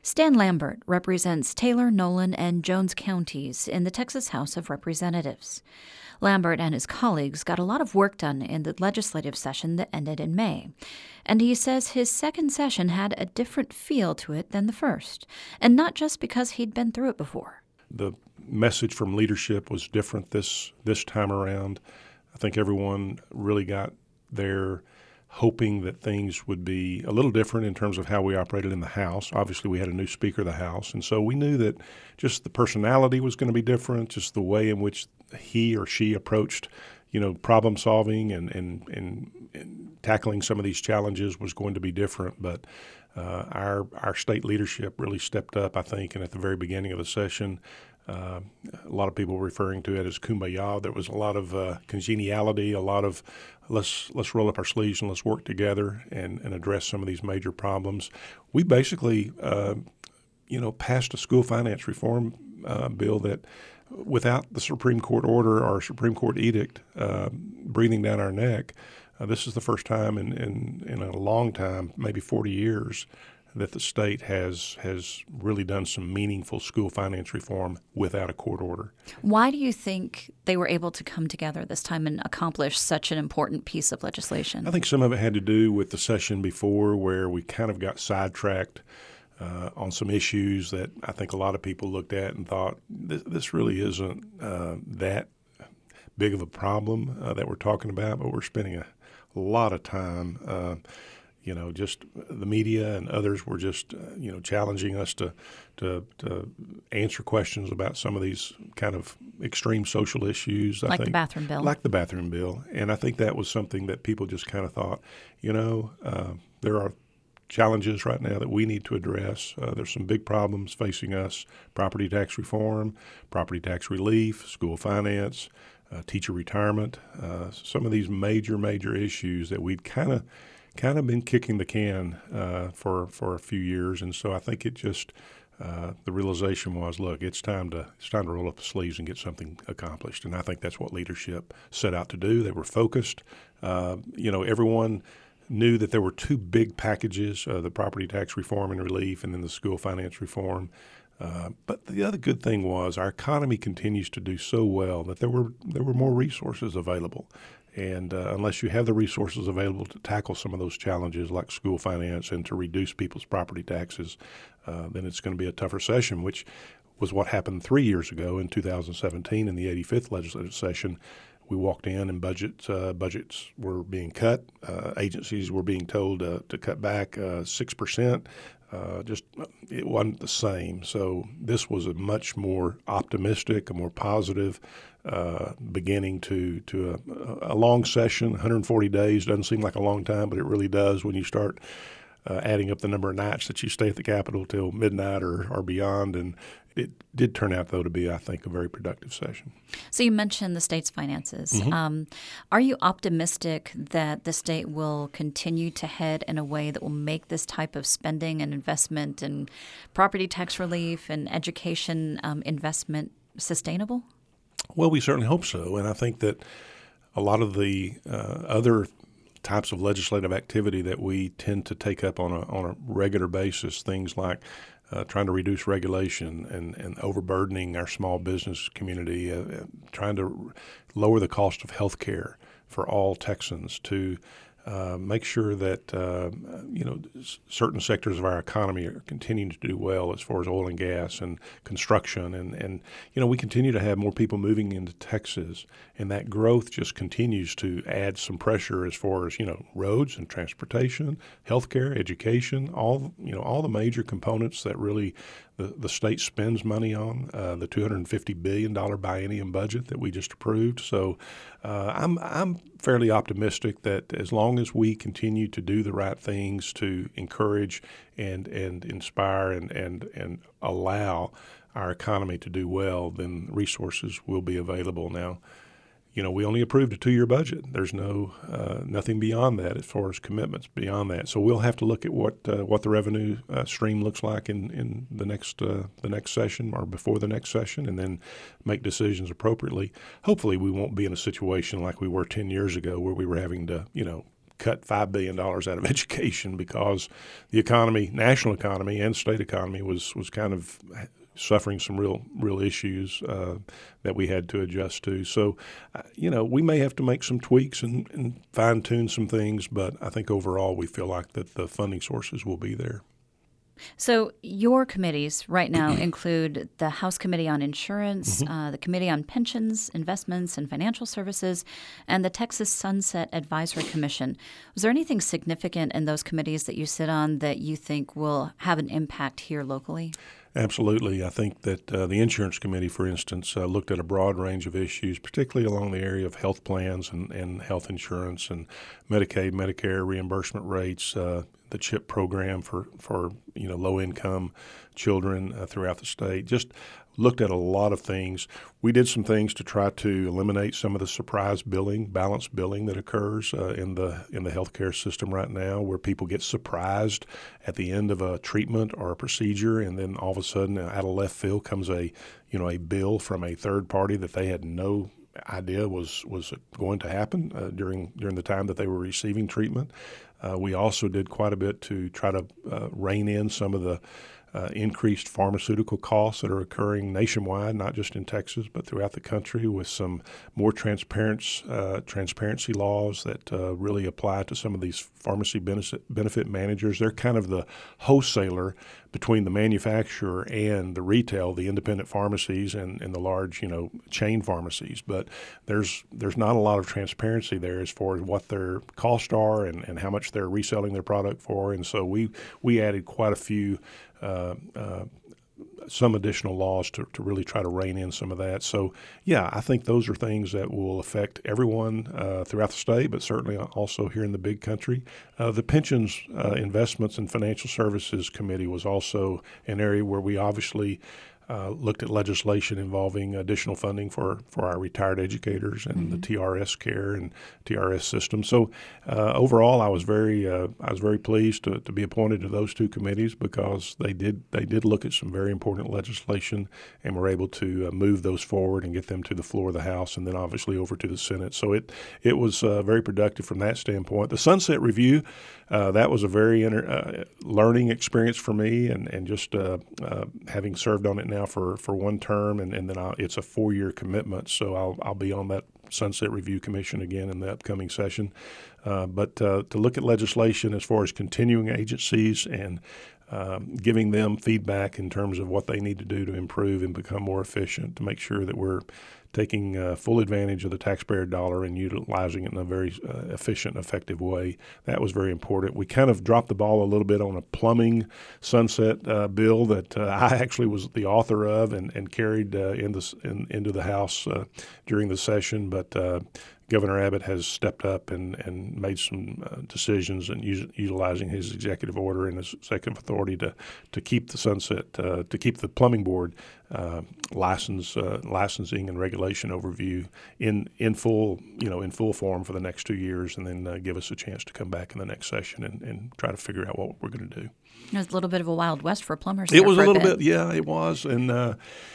Stan Lambert represents Taylor, Nolan, and Jones counties in the Texas House of Representatives. Lambert and his colleagues got a lot of work done in the legislative session that ended in May. And he says his second session had a different feel to it than the first, and not just because he'd been through it before. The message from leadership was different this time around. I think everyone really got there hoping that things would be a little different in terms of how we operated in the House. Obviously, we had a new Speaker of the House, and so we knew that just the personality was going to be different, just the way in which he or she approached, problem solving and tackling some of these challenges was going to be different. But our state leadership really stepped up, I think, and at the very beginning of the session, a lot of people referring to it as kumbaya. There was a lot of congeniality, a lot of let's roll up our sleeves and let's work together and address some of these major problems. We basically, passed a school finance reform bill that, without the Supreme Court order or Supreme Court edict breathing down our neck, this is the first time in a long time, maybe 40 years, that the state has really done some meaningful school finance reform without a court order. Why do you think they were able to come together this time and accomplish such an important piece of legislation? I think some of it had to do with the session before, where we kind of got sidetracked on some issues that I think a lot of people looked at and thought, this really isn't that big of a problem that we're talking about, but we're spending a lot of time just the media and others were just, challenging us to answer questions about some of these kind of extreme social issues. Like the bathroom bill. Like the bathroom bill. And I think that was something that people just kind of thought, there are challenges right now that we need to address. There's some big problems facing us: property tax reform, property tax relief, school finance, teacher retirement, some of these major issues that we'd kind of been kicking the can for a few years. And so I think it just the realization was, look, it's time to roll up the sleeves and get something accomplished. And I think that's what leadership set out to do. They were focused. Everyone knew that there were two big packages, the property tax reform and relief, and then the school finance reform. But the other good thing was our economy continues to do so well that there were more resources available. And unless you have the resources available to tackle some of those challenges like school finance and to reduce people's property taxes, then it's going to be a tougher session, which was what happened 3 years ago in 2017 in the 85th legislative session. We walked in and budgets were being cut. Agencies were being told to cut back 6%. It wasn't the same. So this was a much more optimistic, a more positive beginning to a long session. 140 days doesn't seem like a long time, but it really does when you start adding up the number of nights that you stay at the Capitol till midnight or beyond. And it did turn out, though, to be, I think, a very productive session. So you mentioned the state's finances. Mm-hmm. Are you optimistic that the state will continue to head in a way that will make this type of spending and investment and property tax relief and education investment sustainable? Well, we certainly hope so. And I think that a lot of the other types of legislative activity that we tend to take up on a regular basis, things like trying to reduce regulation and overburdening our small business community, trying to lower the cost of health care for all Texans, to make sure that certain sectors of our economy are continuing to do well as far as oil and gas and construction, and we continue to have more people moving into Texas, and that growth just continues to add some pressure as far as roads and transportation, healthcare, education, all the major components that really the state spends money on, the $250 billion biennium budget that we just approved. So I'm fairly optimistic that as long as we continue to do the right things to encourage and inspire and allow our economy to do well, then resources will be available. Now, we only approved a 2-year budget. There's nothing beyond that as far as commitments beyond that. So we'll have to look at what the revenue stream looks like in the next session or before the next session, and then make decisions appropriately. Hopefully, we won't be in a situation like we were 10 years ago where we were having to cut $5 billion out of education because the economy, national economy and state economy was kind of suffering some real issues that we had to adjust to. So, we may have to make some tweaks and fine-tune some things, but I think overall we feel like that the funding sources will be there. So your committees right now include the House Committee on Insurance, the Committee on Pensions, Investments, and Financial Services, and the Texas Sunset Advisory Commission. Was there anything significant in those committees that you sit on that you think will have an impact here locally? Absolutely. I think that the Insurance Committee, for instance, looked at a broad range of issues, particularly along the area of health plans and health insurance and Medicaid, Medicare reimbursement rates, the CHIP program for low-income children throughout the state. Just looked at a lot of things. We did some things to try to eliminate some of the surprise billing, balance billing that occurs in the healthcare system right now, where people get surprised at the end of a treatment or a procedure, and then all of a sudden, out of left field, comes a bill from a third party that they had no idea was going to happen during the time that they were receiving treatment. We also did quite a bit to try to rein in some of the increased pharmaceutical costs that are occurring nationwide, not just in Texas, but throughout the country, with some more transparency laws that really apply to some of these pharmacy benefit managers. They're kind of the wholesaler between the manufacturer and the retail, the independent pharmacies and the large, chain pharmacies. But there's not a lot of transparency there as far as what their costs are and how much they're reselling their product for. And so we added quite a few some additional laws to really try to rein in some of that. So, yeah, I think those are things that will affect everyone throughout the state, but certainly also here in the big country. The Pensions, Investments, and Financial Services Committee was also an area where we obviously looked at legislation involving additional funding for our retired educators and the TRS care and TRS system. So overall, I was very pleased to be appointed to those two committees because they did look at some very important legislation and were able to move those forward and get them to the floor of the House and then obviously over to the Senate. So it was very productive from that standpoint. The Sunset Review, that was a very learning experience for me, and just having served on it now for one term, and then it's a 4-year commitment, so I'll be on that Sunset Review Commission again in the upcoming session. But to look at legislation as far as continuing agencies and giving them feedback in terms of what they need to do to improve and become more efficient, to make sure that we're taking full advantage of the taxpayer dollar and utilizing it in a very efficient, effective way. That was very important. We kind of dropped the ball a little bit on a plumbing sunset bill that I actually was the author of and carried into the House during the session, but Governor Abbott has stepped up and made some decisions and utilizing his executive order and his executive authority to keep the sunset, to keep the plumbing board licensing and regulation overview in full form for the next 2 years, and then give us a chance to come back in the next session and try to figure out what we're going to do. It was a little bit of a Wild West for plumbers. It was a little bit, yeah, it was, and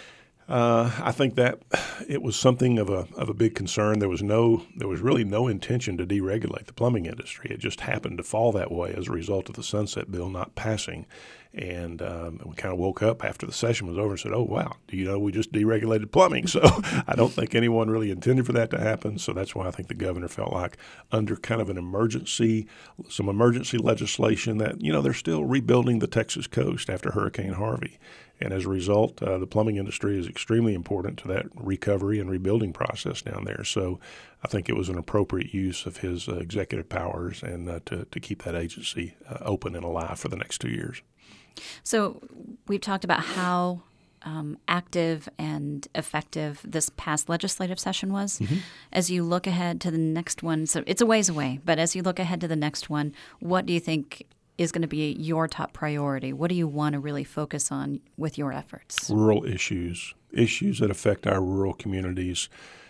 I think that it was something of a big concern. There was really no intention to deregulate the plumbing industry. It just happened to fall that way as a result of the Sunset Bill not passing. And we kind of woke up after the session was over and said, oh, wow, we just deregulated plumbing. So I don't think anyone really intended for that to happen. So that's why I think the governor felt like under kind of some emergency legislation that, they're still rebuilding the Texas coast after Hurricane Harvey. And as a result, the plumbing industry is extremely important to that recovery and rebuilding process down there. So I think it was an appropriate use of his executive powers and to keep that agency open and alive for the next 2 years. So we've talked about how active and effective this past legislative session was. Mm-hmm. As you look ahead to the next one, so it's a ways away, but as you look ahead to the next one, what do you think is going to be your top priority? What do you want to really focus on with your efforts? Rural issues that affect our rural communities.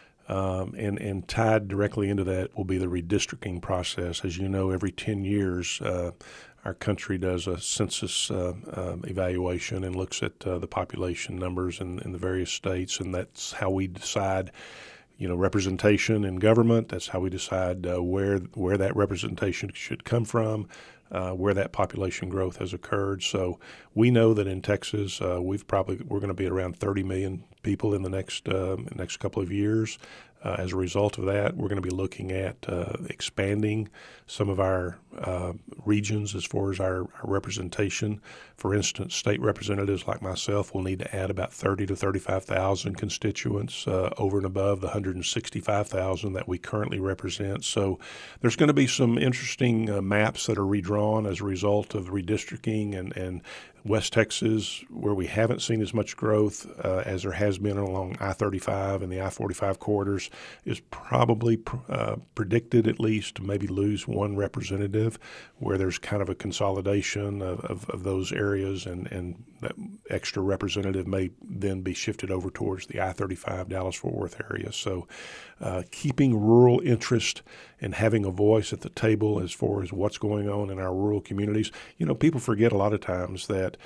And tied directly into that will be the redistricting process. As you know, every 10 years, our country does a census evaluation and looks at the population numbers in the various states, and that's how we decide representation in government. That's how we decide where that representation should come from, where that population growth has occurred. So we know that in Texas, we're going to be at around 30 million people in the next couple of years. As a result of that, we're going to be looking at expanding some of our regions as far as our representation. For instance, state representatives like myself will need to add about 30 to 35,000 constituents over and above the 165,000 that we currently represent. So there's going to be some interesting maps that are redrawn as a result of redistricting, and West Texas, where we haven't seen as much growth as there has been along I-35 and the I-45 corridors, is probably predicted at least to maybe lose one representative, where there's kind of a consolidation of those areas, and that extra representative may then be shifted over towards the I-35 Dallas-Fort Worth area. So keeping rural interest and having a voice at the table as far as what's going on in our rural communities. People forget a lot of times that,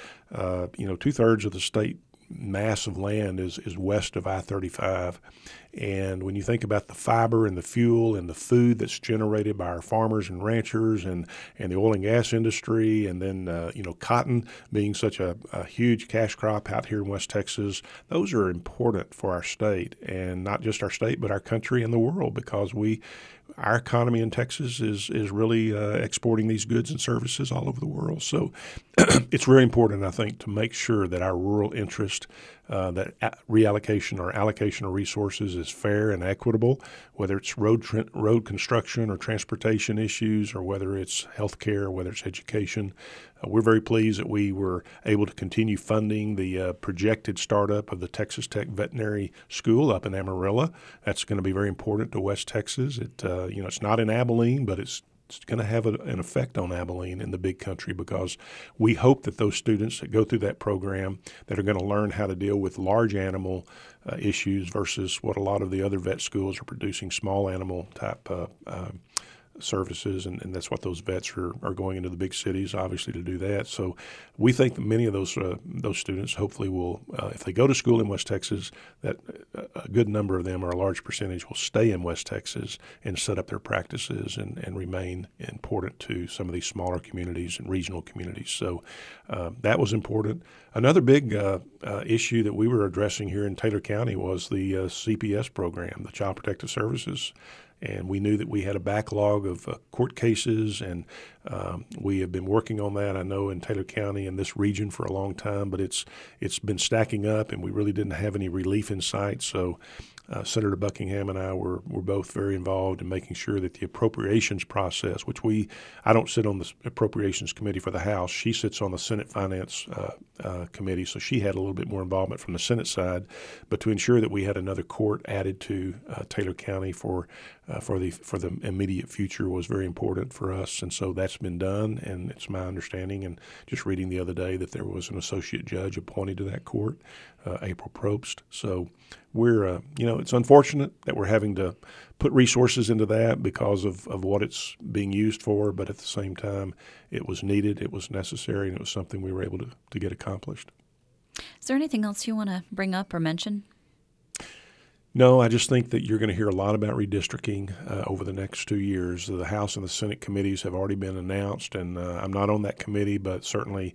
2/3 of the state mass of land is west of I-35. And when you think about the fiber and the fuel and the food that's generated by our farmers and ranchers and the oil and gas industry, and then, cotton being such a huge cash crop out here in West Texas, those are important for our state, and not just our state, but our country and the world, because our economy in Texas is really exporting these goods and services all over the world. So it's very important, I think, to make sure that our rural interest, that reallocation or allocation of resources is fair and equitable, whether it's road construction or transportation issues, or whether it's healthcare, or whether it's education. We're very pleased that we were able to continue funding the projected startup of the Texas Tech Veterinary School up in Amarillo. That's going to be very important to West Texas. It's not in Abilene, but it's going to have an effect on Abilene in the big country, because we hope that those students that go through that program that are going to learn how to deal with large animal issues versus what a lot of the other vet schools are producing, small animal type services, and that's what those vets are going into the big cities, obviously, to do that. So we think that many of those students hopefully will, if they go to school in West Texas, that a good number of them, or a large percentage, will stay in West Texas and set up their practices and remain important to some of these smaller communities and regional communities. So that was important. Another big issue that we were addressing here in Taylor County was the CPS program, the Child Protective Services. And we knew that we had a backlog of court cases, and we have been working on that, I know, in Taylor County and this region for a long time, but it's been stacking up, and we really didn't have any relief in sight. So Senator Buckingham and I were both very involved in making sure that the appropriations process, which I don't sit on the Appropriations Committee for the House. She sits on the Senate Finance Committee, so she had a little bit more involvement from the Senate side. But to ensure that we had another court added to Taylor County for the immediate future was very important for us, and so that's been done. And it's my understanding, and just reading the other day, that there was an associate judge appointed to that court, April Probst. So we're, it's unfortunate that we're having to put resources into that because of what it's being used for, but at the same time, it was needed, it was necessary, and it was something we were able to get accomplished. Is there anything else you want to bring up or mention? No, I just think that you're going to hear a lot about redistricting over the next 2 years. The House and the Senate committees have already been announced, and I'm not on that committee, but certainly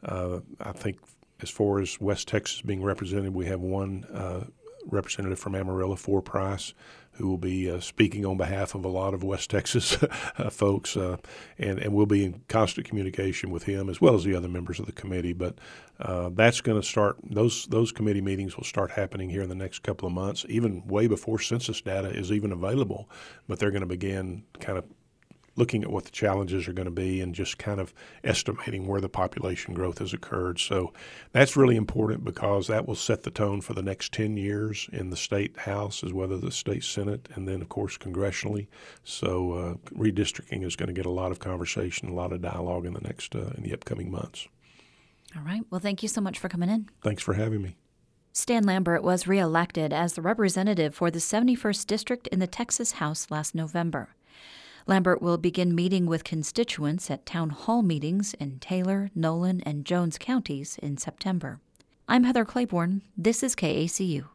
I think as far as West Texas being represented, we have one representative from Amarillo, For Price, who will be speaking on behalf of a lot of West Texas folks, and we'll be in constant communication with him as well as the other members of the committee. But that's going to start, those committee meetings will start happening here in the next couple of months, even way before census data is even available. But they're going to begin kind of looking at what the challenges are going to be and just kind of estimating where the population growth has occurred. So that's really important, because that will set the tone for the next 10 years in the state House as well as the state Senate, and then, of course, congressionally. So redistricting is going to get a lot of conversation, a lot of dialogue in the upcoming months. All right. Well, thank you so much for coming in. Thanks for having me. Stan Lambert was reelected as the representative for the 71st District in the Texas House last November. Lambert will begin meeting with constituents at town hall meetings in Taylor, Nolan, and Jones counties in September. I'm Heather Claiborne. This is KACU.